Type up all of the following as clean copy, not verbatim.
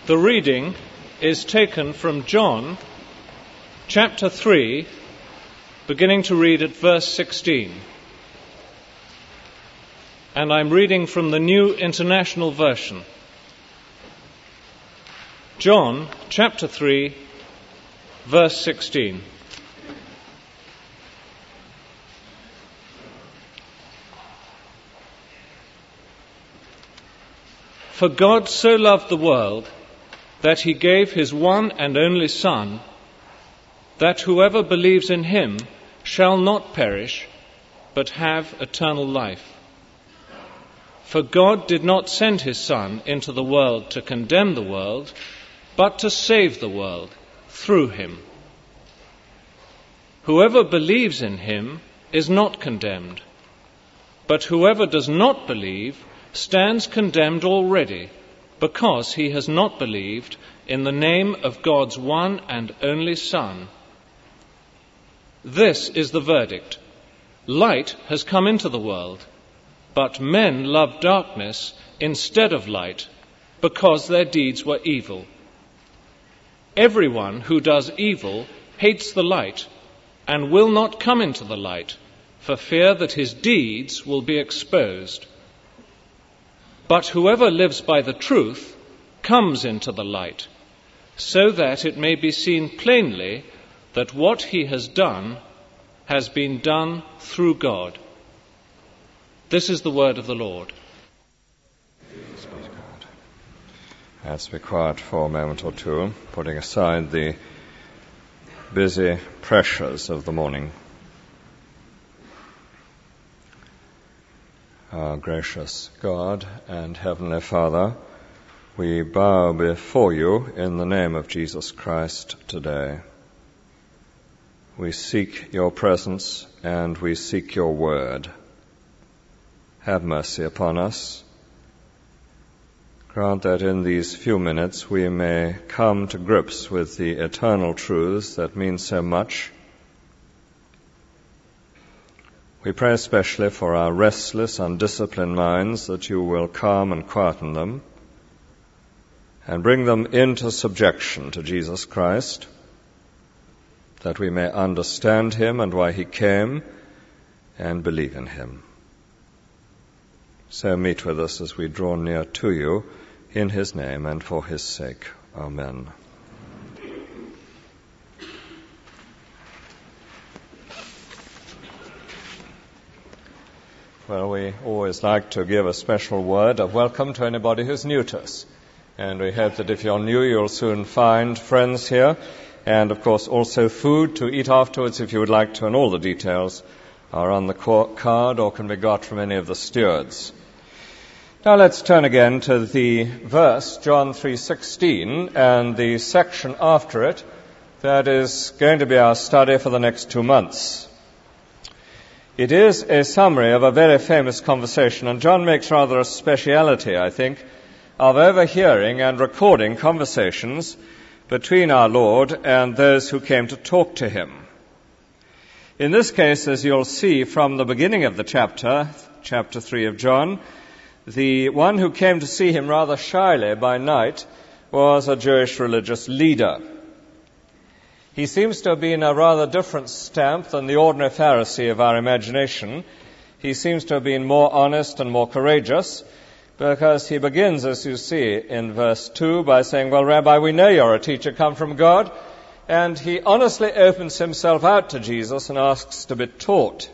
The reading is taken from John chapter 3, beginning to read at verse 16. And I'm reading from the New International Version. John chapter 3, verse 16. For God so loved the world that he gave his one and only Son, that whoever believes in him shall not perish, but have eternal life. For God did not send his Son into the world to condemn the world, but to save the world through him. Whoever believes in him is not condemned, but whoever does not believe stands condemned already, because he has not believed in the name of God's one and only Son. This is the verdict. Light has come into the world, but men loved darkness instead of light, because their deeds were evil. Everyone who does evil hates the light and will not come into the light, for fear that his deeds will be exposed. But whoever lives by the truth comes into the light, so that it may be seen plainly that what he has done has been done through God. This is the word of the Lord. Let's be quiet for a moment or two, putting aside the busy pressures of the morning. Our gracious God and Heavenly Father, we bow before you in the name of Jesus Christ today. We seek your presence and we seek your word. Have mercy upon us. Grant that in these few minutes we may come to grips with the eternal truths that mean so much. We pray especially for our restless, undisciplined minds, that you will calm and quieten them and bring them into subjection to Jesus Christ, that we may understand him and why he came and believe in him. So meet with us as we draw near to you in his name and for his sake. Amen. Well, we always like to give a special word of welcome to anybody who's new to us. And we hope that if you're new, you'll soon find friends here. And, of course, also food to eat afterwards if you would like to. And all the details are on the card or can be got from any of the stewards. Now let's turn again to the verse, John 3:16, and the section after it that is going to be our study for the next 2 months. It is a summary of a very famous conversation, and John makes rather a speciality, I think, of overhearing and recording conversations between our Lord and those who came to talk to him. In this case, as you'll see from the beginning of the chapter 3 of John, the one who came to see him rather shyly by night was a Jewish religious leader. He seems to have been a rather different stamp than the ordinary Pharisee of our imagination. He seems to have been more honest and more courageous, because he begins, as you see in verse 2, by saying, "Well, Rabbi, we know you're a teacher come from God," and he honestly opens himself out to Jesus and asks to be taught.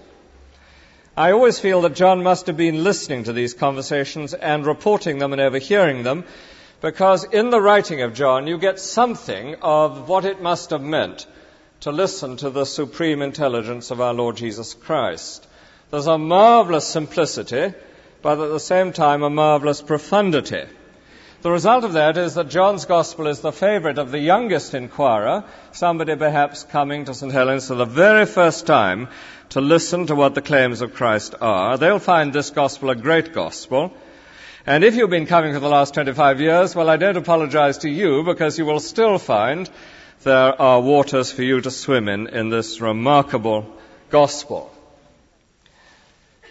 I always feel that John must have been listening to these conversations and reporting them and overhearing them, because in the writing of John you get something of what it must have meant to listen to the supreme intelligence of our Lord Jesus Christ. There's a marvelous simplicity, but at the same time a marvelous profundity. The result of that is that John's Gospel is the favorite of the youngest inquirer, somebody perhaps coming to St. Helens for the very first time to listen to what the claims of Christ are. They'll find this Gospel a great Gospel. And if you've been coming for the last 25 years, well, I don't apologize to you, because you will still find there are waters for you to swim in this remarkable Gospel.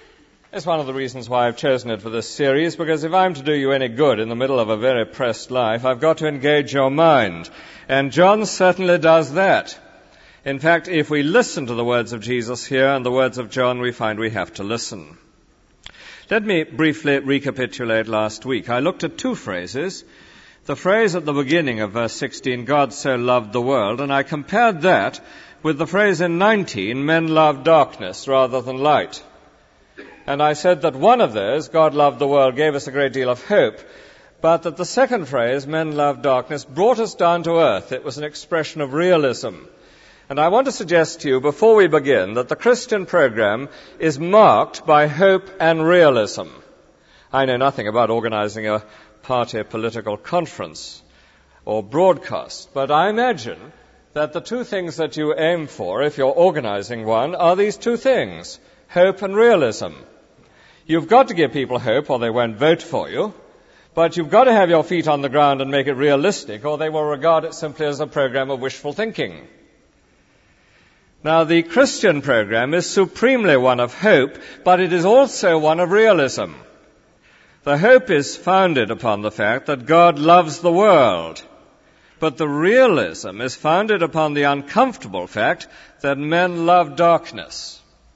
It's one of the reasons why I've chosen it for this series, because if I'm to do you any good in the middle of a very pressed life, I've got to engage your mind. And John certainly does that. In fact, if we listen to the words of Jesus here and the words of John, we find we have to listen. Let me briefly recapitulate last week. I looked at two phrases. The phrase at the beginning of verse 16, God so loved the world, and I compared that with the phrase in 19, men love darkness rather than light. And I said that one of those, God loved the world, gave us a great deal of hope, but that the second phrase, men love darkness, brought us down to earth. It was an expression of realism. And I want to suggest to you, before we begin, that the Christian program is marked by hope and realism. I know nothing about organizing a party political conference or broadcast, but I imagine that the two things that you aim for, if you're organizing one, are these two things, hope and realism. You've got to give people hope or they won't vote for you, but you've got to have your feet on the ground and make it realistic, or they will regard it simply as a program of wishful thinking. Now, the Christian program is supremely one of hope, but it is also one of realism. The hope is founded upon the fact that God loves the world, but the realism is founded upon the uncomfortable fact that men love darkness.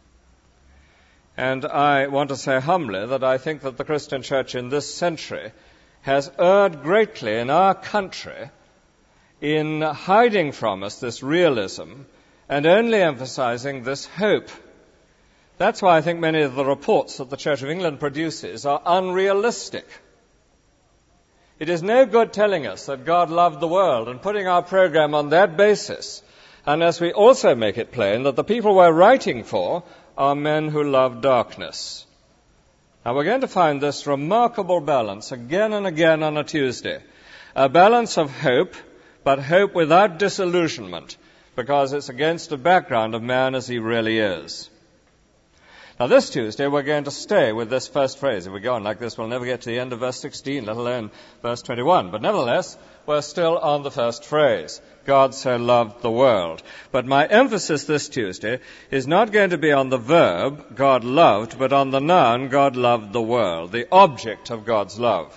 And I want to say humbly that I think that the Christian church in this century has erred greatly in our country in hiding from us this realism and only emphasizing this hope. That's why I think many of the reports that the Church of England produces are unrealistic. It is no good telling us that God loved the world and putting our program on that basis, unless we also make it plain that the people we're writing for are men who love darkness. Now we're going to find this remarkable balance again and again on a Tuesday. A balance of hope, but hope without disillusionment, because it's against a background of man as he really is. Now this Tuesday we're going to stay with this first phrase. If we go on like this, we'll never get to the end of verse 16, let alone verse 21. But nevertheless, we're still on the first phrase. God so loved the world. But my emphasis this Tuesday is not going to be on the verb, God loved, but on the noun, God loved the world, the object of God's love.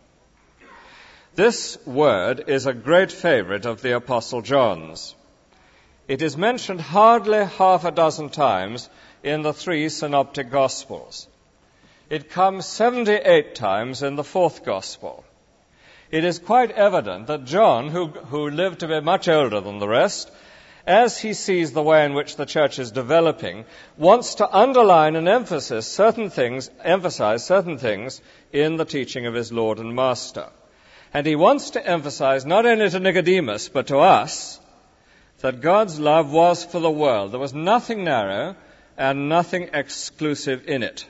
This word is a great favorite of the Apostle John's. It is mentioned hardly half a dozen times in the three synoptic Gospels. It comes 78 times in the fourth Gospel. It is quite evident that John, who lived to be much older than the rest, as he sees the way in which the church is developing, wants to underline and emphasize certain things in the teaching of his Lord and Master. And he wants to emphasize not only to Nicodemus, but to us, that God's love was for the world. There was nothing narrow and nothing exclusive in it.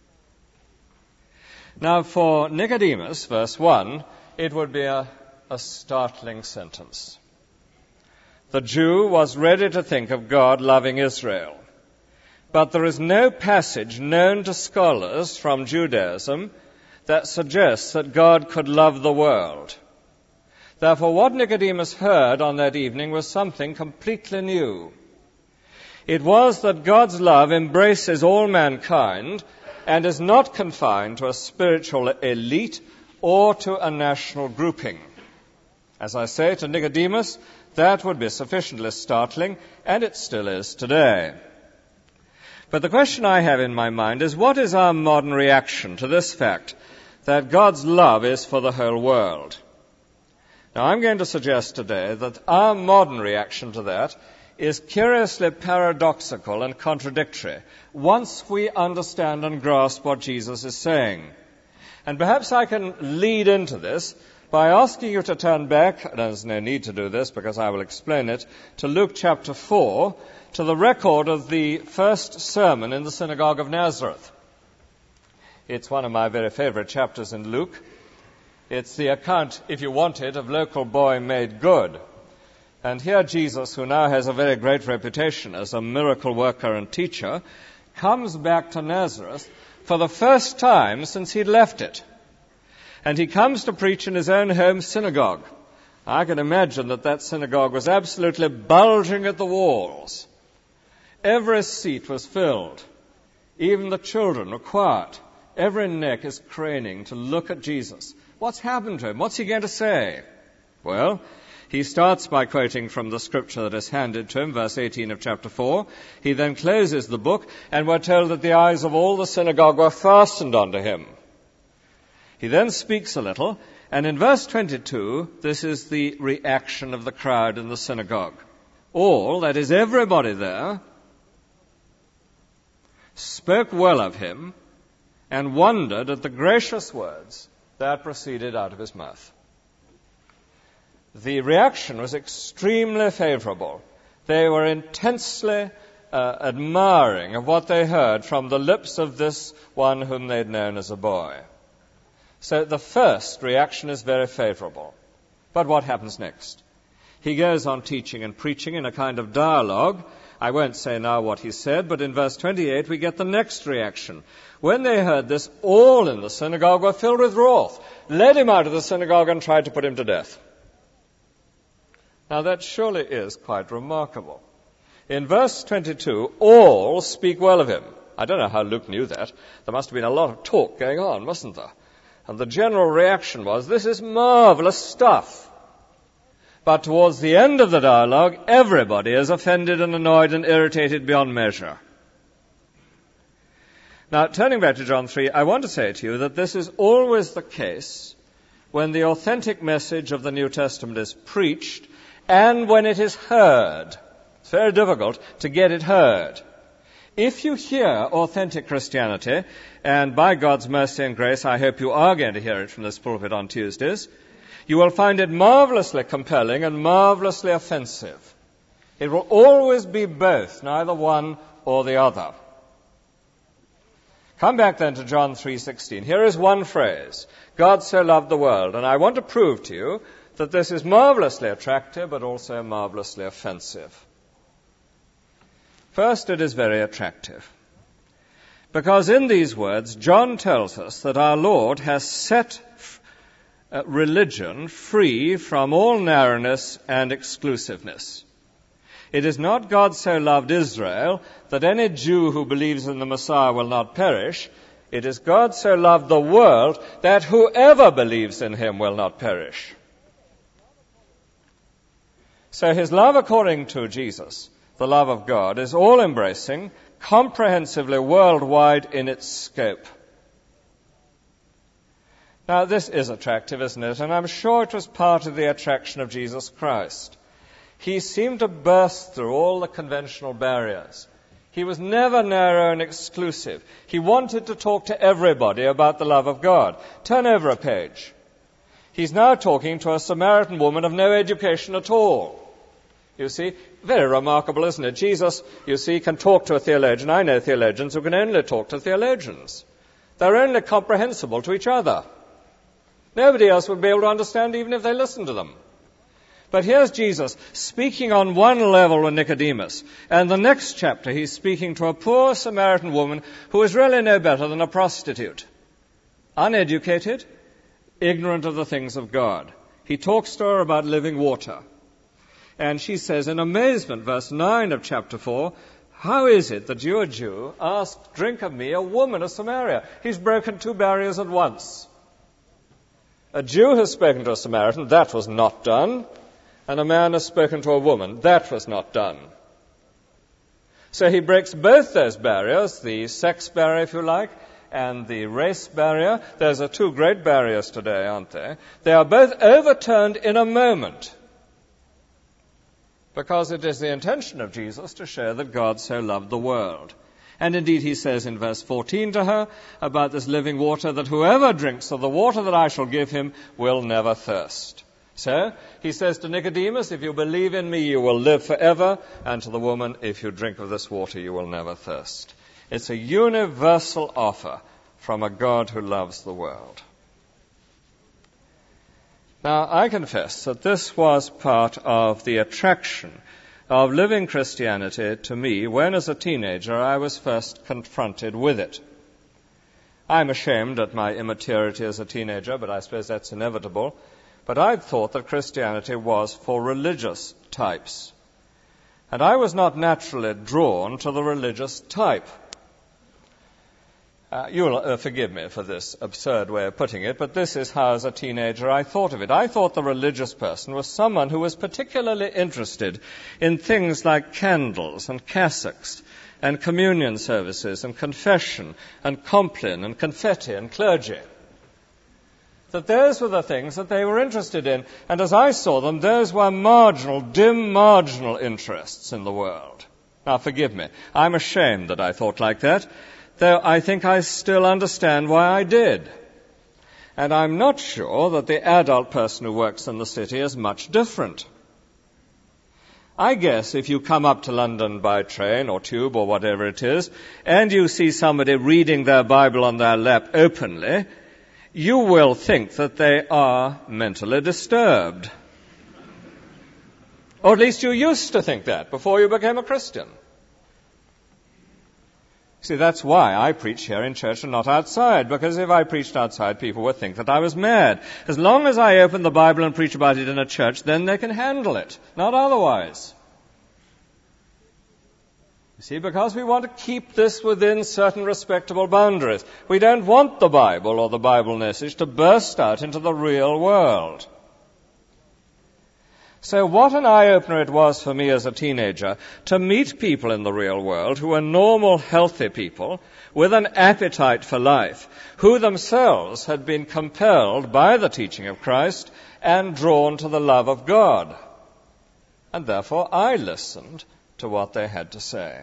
Now, for Nicodemus, verse 1, it would be a startling sentence. The Jew was ready to think of God loving Israel. But there is no passage known to scholars from Judaism that suggests that God could love the world. Therefore, what Nicodemus heard on that evening was something completely new. It was that God's love embraces all mankind and is not confined to a spiritual elite or to a national grouping. As I say, to Nicodemus, that would be sufficiently startling, and it still is today. But the question I have in my mind is, what is our modern reaction to this fact, that God's love is for the whole world? Now, I'm going to suggest today that our modern reaction to that is curiously paradoxical and contradictory once we understand and grasp what Jesus is saying. And perhaps I can lead into this by asking you to turn back, there's no need to do this because I will explain it, to Luke chapter 4, to the record of the first sermon in the synagogue of Nazareth. It's one of my very favorite chapters in Luke. It's the account, if you want it, of local boy made good. And here Jesus, who now has a very great reputation as a miracle worker and teacher, comes back to Nazareth for the first time since he'd left it. And he comes to preach in his own home synagogue. I can imagine that synagogue was absolutely bulging at the walls. Every seat was filled. Even the children are quiet. Every neck is craning to look at Jesus. What's happened to him? What's he going to say? Well, he starts by quoting from the scripture that is handed to him, verse 18 of chapter 4. He then closes the book, and we're told that the eyes of all the synagogue were fastened onto him. He then speaks a little, and in verse 22, this is the reaction of the crowd in the synagogue. All, that is everybody there, spoke well of him and wondered at the gracious words that proceeded out of his mouth. The reaction was extremely favorable. They were intensely admiring of what they heard from the lips of this one whom they'd known as a boy. So the first reaction is very favorable. But what happens next? He goes on teaching and preaching in a kind of dialogue. I won't say now what he said, but in verse 28 we get the next reaction. When they heard this, all in the synagogue were filled with wrath, led him out of the synagogue and tried to put him to death. Now that surely is quite remarkable. In verse 22, all speak well of him. I don't know how Luke knew that. There must have been a lot of talk going on, mustn't there? And the general reaction was, this is marvelous stuff. But towards the end of the dialogue, everybody is offended and annoyed and irritated beyond measure. Now, turning back to John 3, I want to say to you that this is always the case when the authentic message of the New Testament is preached and when it is heard. It's very difficult to get it heard. If you hear authentic Christianity, and by God's mercy and grace, I hope you are going to hear it from this pulpit on Tuesdays, you will find it marvelously compelling and marvelously offensive. It will always be both, neither one or the other. Come back then to John 3:16. Here is one phrase, God so loved the world, and I want to prove to you that this is marvelously attractive but also marvelously offensive. First, it is very attractive, because in these words, John tells us that our Lord has set religion free from all narrowness and exclusiveness. It is not God so loved Israel that any Jew who believes in the Messiah will not perish. It is God so loved the world that whoever believes in him will not perish. So his love according to Jesus, the love of God, is all-embracing, comprehensively worldwide in its scope. Now, this is attractive, isn't it? And I'm sure it was part of the attraction of Jesus Christ. He seemed to burst through all the conventional barriers. He was never narrow and exclusive. He wanted to talk to everybody about the love of God. Turn over a page. He's now talking to a Samaritan woman of no education at all. You see, very remarkable, isn't it? Jesus, you see, can talk to a theologian. I know theologians who can only talk to theologians. They're only comprehensible to each other. Nobody else would be able to understand even if they listened to them. But here's Jesus speaking on one level with Nicodemus, and the next chapter he's speaking to a poor Samaritan woman who is really no better than a prostitute. Uneducated, ignorant of the things of God. He talks to her about living water. And she says in amazement, verse 9 of chapter 4, how is it that you, a Jew, ask drink of me, a woman of Samaria? He's broken two barriers at once. A Jew has spoken to a Samaritan, that was not done. And a man has spoken to a woman, that was not done. So he breaks both those barriers, the sex barrier, if you like, and the race barrier. Those are two great barriers today, aren't they? They are both overturned in a moment, because it is the intention of Jesus to show that God so loved the world. And indeed he says in verse 14 to her about this living water, that whoever drinks of the water that I shall give him will never thirst. So he says to Nicodemus, if you believe in me, you will live forever. And to the woman, if you drink of this water, you will never thirst. It's a universal offer from a God who loves the world. Now, I confess that this was part of the attraction of living Christianity to me when, as a teenager, I was first confronted with it. I'm ashamed at my immaturity as a teenager, but I suppose that's inevitable. But I'd thought that Christianity was for religious types. And I was not naturally drawn to the religious type. You'll forgive me for this absurd way of putting it, but this is how, as a teenager, I thought of it. I thought the religious person was someone who was particularly interested in things like candles and cassocks and communion services and confession and compline and confetti and clergy. That those were the things that they were interested in, and as I saw them, those were marginal, dim, marginal interests in the world. Now, forgive me. I'm ashamed that I thought like that, though I think I still understand why I did. And I'm not sure that the adult person who works in the city is much different. I guess if you come up to London by train or tube or whatever it is, and you see somebody reading their Bible on their lap openly, you will think that they are mentally disturbed. Or at least you used to think that before you became a Christian. See, that's why I preach here in church and not outside, because if I preached outside, people would think that I was mad. As long as I open the Bible and preach about it in a church, then they can handle it, not otherwise. You see, because we want to keep this within certain respectable boundaries. We don't want the Bible or the Bible message to burst out into the real world. So what an eye-opener it was for me as a teenager to meet people in the real world who were normal, healthy people with an appetite for life, who themselves had been compelled by the teaching of Christ and drawn to the love of God. And therefore I listened to what they had to say.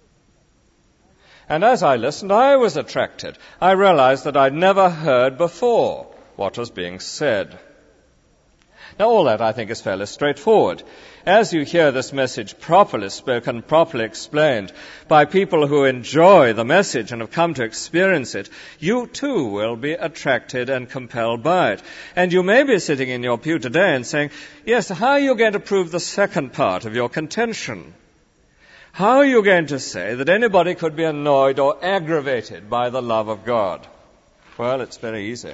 And as I listened, I was attracted. I realized that I'd never heard before what was being said. Now, all that, I think, is fairly straightforward. As you hear this message properly spoken, properly explained by people who enjoy the message and have come to experience it, you too will be attracted and compelled by it. And you may be sitting in your pew today and saying, yes, how are you going to prove the second part of your contention? How are you going to say that anybody could be annoyed or aggravated by the love of God? Well, it's very easy.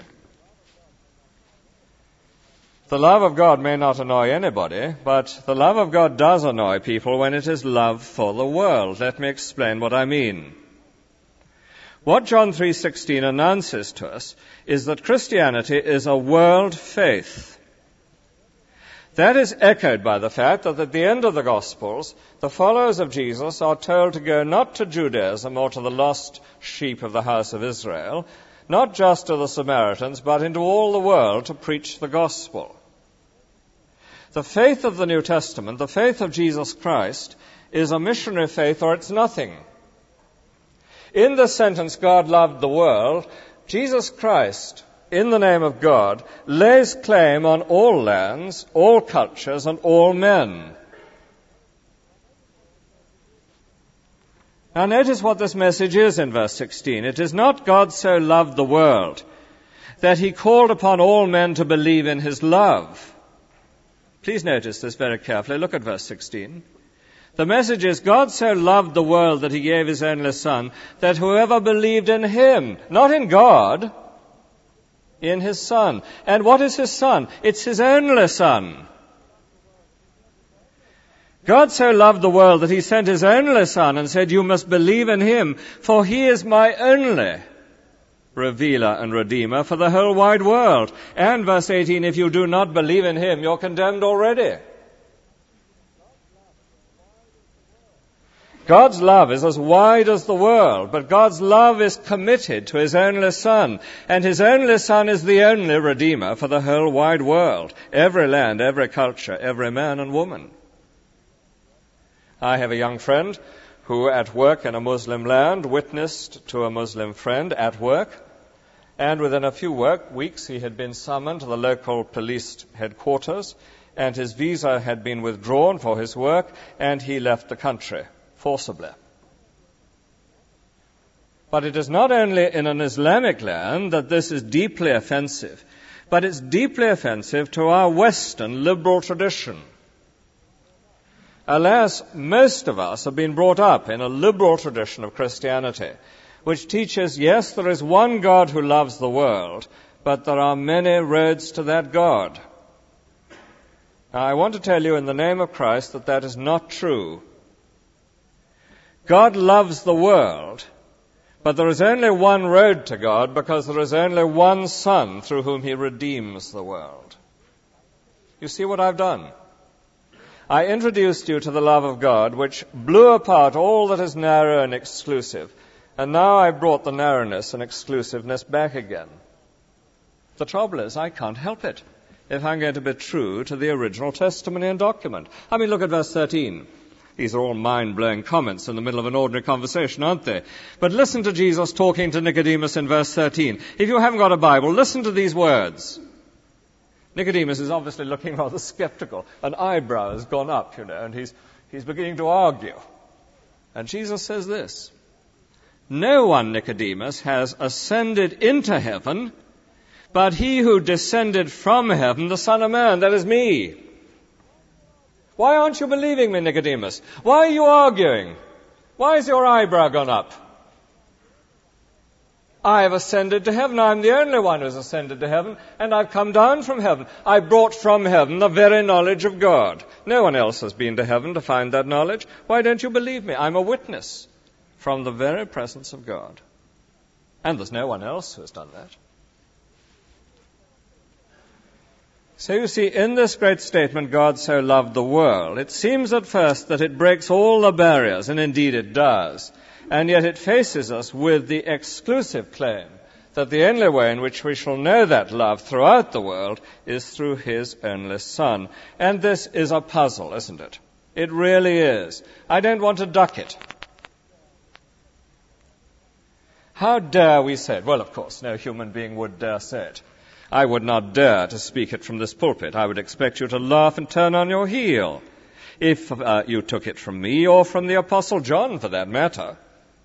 The love of God may not annoy anybody, but the love of God does annoy people when it is love for the world. Let me explain what I mean. What John 3:16 announces to us is that Christianity is a world faith. That is echoed by the fact that at the end of the Gospels, the followers of Jesus are told to go not to Judaism or to the lost sheep of the house of Israel, not just to the Samaritans, but into all the world to preach the gospel. The faith of the New Testament, the faith of Jesus Christ, is a missionary faith or it's nothing. In the sentence, God loved the world, Jesus Christ, in the name of God, lays claim on all lands, all cultures, and all men. Now notice what this message is in verse 16. It is not God so loved the world that he called upon all men to believe in his love. Please notice this very carefully. Look at verse 16. The message is God so loved the world that he gave his only Son, that whoever believed in him, not in God, in his Son. And what is his Son? It's his only Son. God so loved the world that he sent his only Son and said, you must believe in him, for he is my only revealer and redeemer for the whole wide world. And verse 18, if you do not believe in him, you're condemned already. God's love is as wide as the world, but God's love is committed to his only Son, and his only Son is the only redeemer for the whole wide world, every land, every culture, every man and woman. I have a young friend who at work in a Muslim land witnessed to a Muslim friend at work, and within a few weeks he had been summoned to the local police headquarters, and his visa had been withdrawn for his work, and he left the country forcibly. But it is not only in an Islamic land that this is deeply offensive, but it's deeply offensive to our Western liberal tradition. Alas, most of us have been brought up in a liberal tradition of Christianity, which teaches, yes, there is one God who loves the world, but there are many roads to that God. Now, I want to tell you in the name of Christ that that is not true. God loves the world, But there is only one road to God because there is only one Son through whom he redeems the world. You see what I've done? I introduced you to the love of God, which blew apart all that is narrow and exclusive. And now I've brought the narrowness and exclusiveness back again. The trouble is, I can't help it if I'm going to be true to the original testimony and document. I mean, look at verse 13. These are all mind-blowing comments in the middle of an ordinary conversation, aren't they? But listen to Jesus talking to Nicodemus in verse 13. If you haven't got a Bible, listen to these words. Nicodemus is obviously looking rather skeptical. An eyebrow has gone up, and he's beginning to argue. And Jesus says this, "No one, Nicodemus, has ascended into heaven, but he who descended from heaven, the Son of Man," that is me. Why aren't you believing me, Nicodemus? Why are you arguing? Why has your eyebrow gone up? I have ascended to heaven. I'm the only one who's ascended to heaven, and I've come down from heaven. I brought from heaven the very knowledge of God. No one else has been to heaven to find that knowledge. Why don't you believe me? I'm a witness from the very presence of God. And there's no one else who has done that. So you see, in this great statement, God so loved the world, it seems at first that it breaks all the barriers, and indeed it does. And yet it faces us with the exclusive claim that the only way in which we shall know that love throughout the world is through his only Son. And this is a puzzle, isn't it? It really is. I don't want to duck it. How dare we say it? Well, of course, no human being would dare say it. I would not dare to speak it from this pulpit. I would expect you to laugh and turn on your heel if you took it from me or from the Apostle John, for that matter.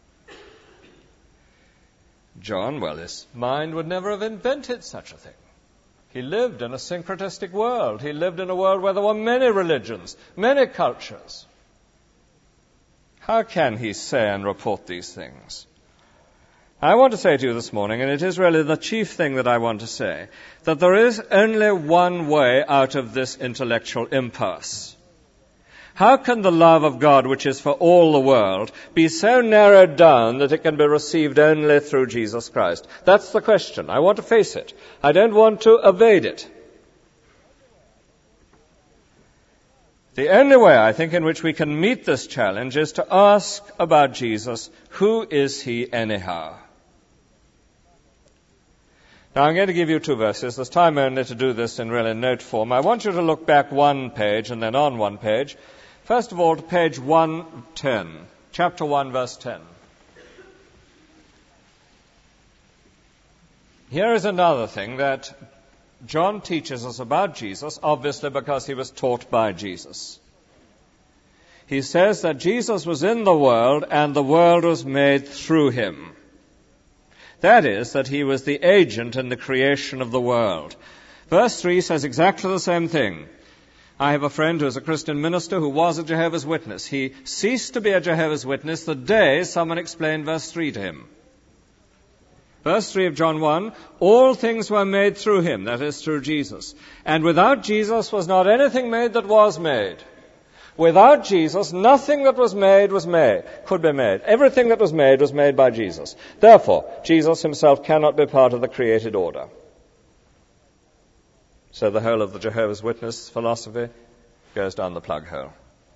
John, well, his mind would never have invented such a thing. He lived in a syncretistic world. He lived in a world where there were many religions, many cultures. How can he say and report these things? I want to say to you this morning, and it is really the chief thing that I want to say, that there is only one way out of this intellectual impasse. How can the love of God, which is for all the world, be so narrowed down that it can be received only through Jesus Christ? That's the question. I want to face it. I don't want to evade it. The only way, I think, in which we can meet this challenge is to ask about Jesus, who is he anyhow? Now, I'm going to give you two verses. There's time only to do this in really note form. I want you to look back one page and then on one page. First of all, to page 110, chapter 1, verse 10. Here is another thing that John teaches us about Jesus, obviously because he was taught by Jesus. He says that Jesus was in the world and the world was made through him. That is, that he was the agent in the creation of the world. Verse 3 says exactly the same thing. I have a friend who is a Christian minister who was a Jehovah's Witness. He ceased to be a Jehovah's Witness the day someone explained verse 3 to him. Verse 3 of John 1, all things were made through him, that is, through Jesus. And without Jesus was not anything made that was made. Without Jesus, nothing that was made could be made. Everything that was made by Jesus. Therefore, Jesus himself cannot be part of the created order. So the whole of the Jehovah's Witness philosophy goes down the plug hole.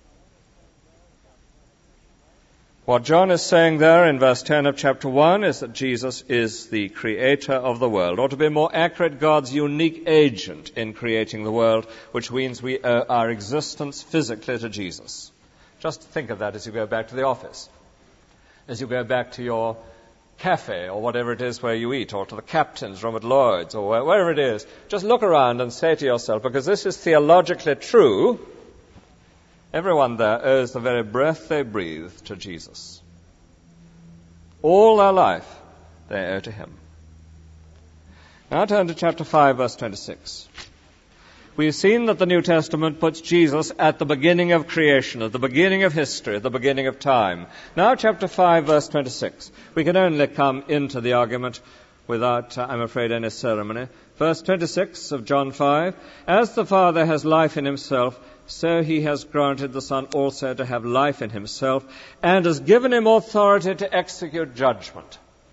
What John is saying there in verse 10 of chapter 1 is that Jesus is the creator of the world, or to be more accurate, God's unique agent in creating the world, which means we owe our existence physically to Jesus. Just think of that as you go back to the office, as you go back to your cafe or whatever it is where you eat, or to the captain's room at Lloyd's, or wherever it is. Just look around and say to yourself, because this is theologically true, everyone there owes the very breath they breathe to Jesus. All their life they owe to him. Now turn to chapter 5, verse 26. We've seen that the New Testament puts Jesus at the beginning of creation, at the beginning of history, at the beginning of time. Now chapter 5, verse 26. We can only come into the argument without, I'm afraid, any ceremony. Verse 26 of John 5, as the Father has life in himself, so he has granted the Son also to have life in himself, and has given him authority to execute judgment.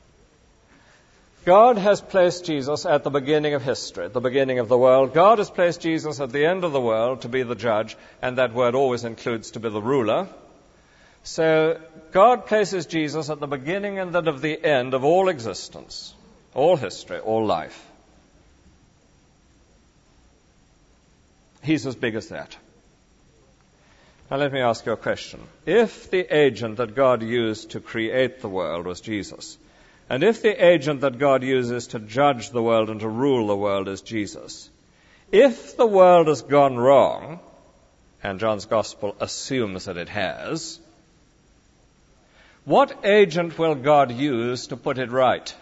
God has placed Jesus at the beginning of history, at the beginning of the world. God has placed Jesus at the end of the world to be the judge, and that word always includes to be the ruler. So God places Jesus at the beginning and at the end of all existence, all history, all life. He's as big as that. Now let me ask you a question. If the agent that God used to create the world was Jesus, and if the agent that God uses to judge the world and to rule the world is Jesus, if the world has gone wrong, and John's Gospel assumes that it has, what agent will God use to put it right?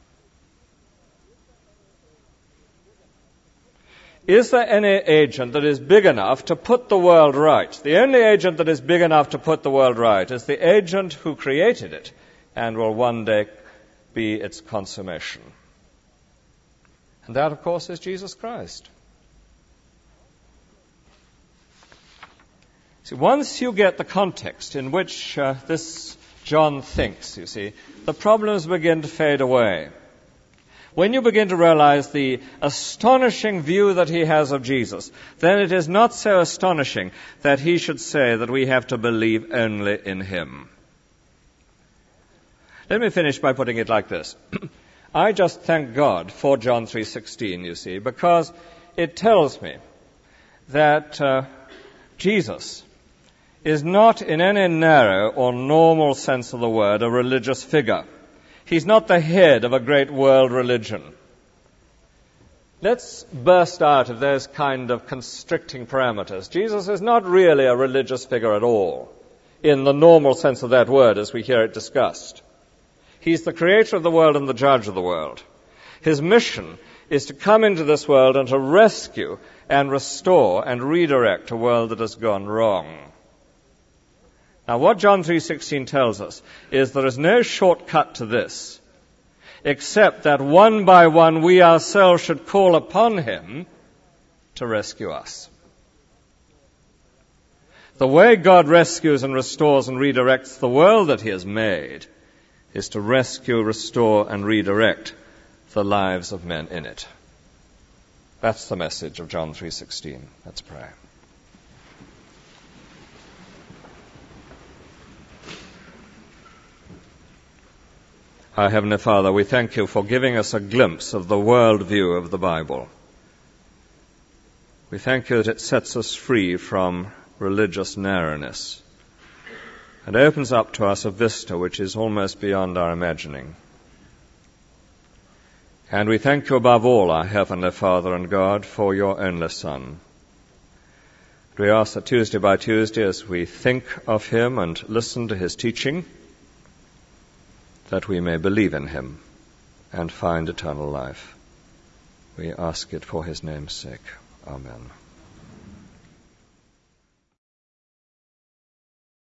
Is there any agent that is big enough to put the world right? The only agent that is big enough to put the world right is the agent who created it and will one day be its consummation. And that, of course, is Jesus Christ. See, once you get the context in which this John thinks, you see, the problems begin to fade away. When you begin to realize the astonishing view that he has of Jesus, then it is not so astonishing that he should say that we have to believe only in him. Let me finish by putting it like this. I just thank God for John 3:16, you see, because it tells me that Jesus is not in any narrow or normal sense of the word a religious figure. He's not the head of a great world religion. Let's burst out of those kind of constricting parameters. Jesus is not really a religious figure at all, in the normal sense of that word as we hear it discussed. He's the creator of the world and the judge of the world. His mission is to come into this world and to rescue and restore and redirect a world that has gone wrong. Now, what John 3:16 tells us is there is no shortcut to this, except that one by one we ourselves should call upon him to rescue us. The way God rescues and restores and redirects the world that he has made is to rescue, restore, and redirect the lives of men in it. That's the message of John 3:16. Let's pray. Our Heavenly Father, we thank you for giving us a glimpse of the world view of the Bible. We thank you that it sets us free from religious narrowness and opens up to us a vista which is almost beyond our imagining. And we thank you above all, our Heavenly Father and God, for your only Son. We ask that Tuesday by Tuesday, as we think of him and listen to his teaching, that we may believe in him and find eternal life. We ask it for his name's sake. Amen.